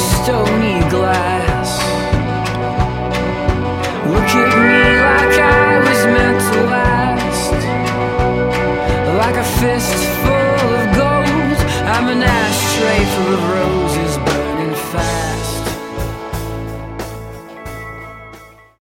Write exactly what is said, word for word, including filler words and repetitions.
stony glass. Look at me like I was meant to last, like a fist full of gold. I'm an ashtray full of roses.